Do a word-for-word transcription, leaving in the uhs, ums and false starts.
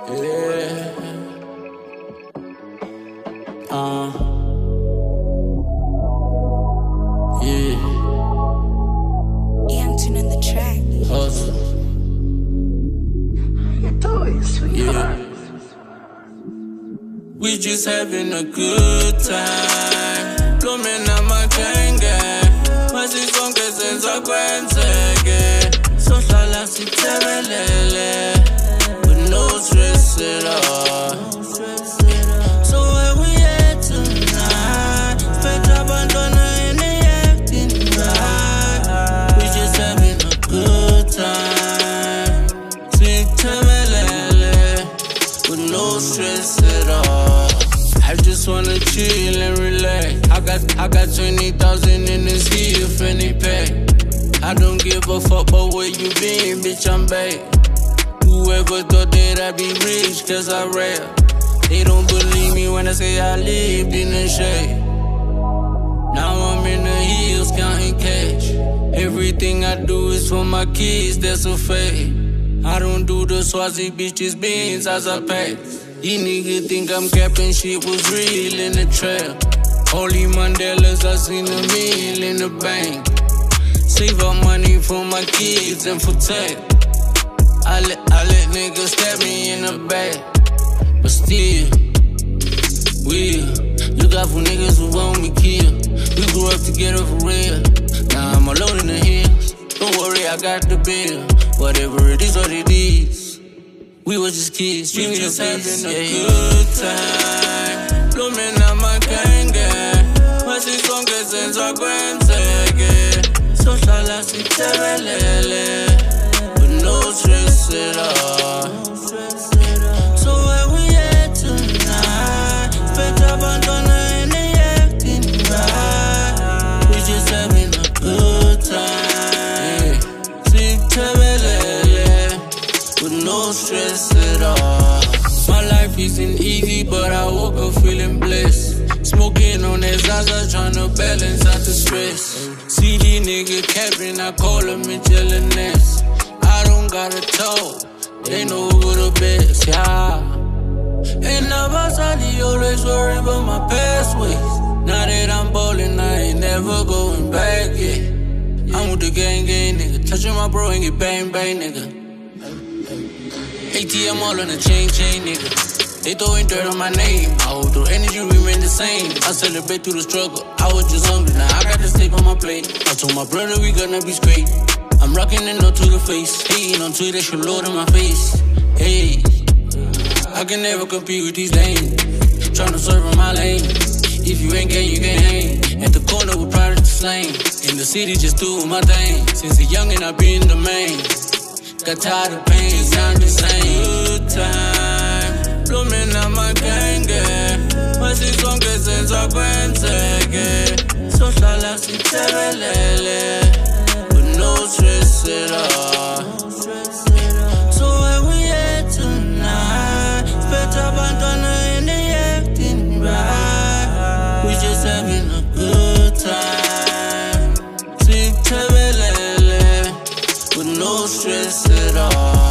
Yeah. Uh. Yeah. Young Tune on the track. Hustle. Yeah. We just having a good time. Blooming on my gang gang. Masi sonke senza kwenzeke. Sohlala sitebelele. With no stress at all. So where we at tonight? Spent abandona in the acting right. We just having a good time. Sitebelele. With no stress at all. I just wanna chill and relax. I got I got twenty thousand in this here fanny pack. I don't give a fuck about where you been, bitch, I'm back. Whoever thought that I'd be rich, cause I rap. They don't believe me when I say I lived in the shade. Now I'm in the hills counting cash. Everything I do is for my kids, that's a fact. I don't do the Swazi bitches beans as I pack. These niggas think I'm capping, shit was real in the trap. Holy Mandelas, I seen a meal in the bank. Save up money for my kids and for tech. I let, I let niggas stab me in the back. But still, we look out for niggas who want me killed. We grew up together for real. Now I'm alone in the hills. Don't worry, I got the bill. Whatever it is, what it is. We was just kids, dreaming of having a yeah. good time. Blooming on my gang gang. Masi sonke senza kwenzeke. Sohlala sitebelele. With no stress at all. So where we at tonight? Spent abandona in the acting right. We just having a good time. Sitebelele. With no stress at all. My life isn't easy, but I woke up feeling blessed. Smoking on that Zaza, tryna balance out the stress. C D nigga capping, I call him and tellin' this. I don't gotta talk, they know who the best, yeah. And the boss, I always worry about my past ways. Now that I'm ballin', I ain't never going back, yeah. I'm with the gang gang, nigga. Touching my bro and get bang bang, nigga. A T M all on the chain, chain, nigga. They throwing dirt on my name. I hold the energy remain the same. I celebrate through the struggle. I was just hungry, now I got the steak on my plate. I told my brother we gonna be straight. I'm rocking it up to the face. Hating on Twitter, should load in my face. Hey, I can never compete with these lanes. Tryna serve in my lane. If you ain't gang, you can't hang. At the corner with pride the slang. In the city, just doing my thing. Since a youngin', I been the main. Got tired of pain, sound the same. Good time, blooming on my gang gang. Masi sonke senza kwenzeke. Sohlala sitebelele. With no stress at all. So where we at tonight? Spent abandona in the acting right. We just having a good time. Sitebelele. With no stress at all.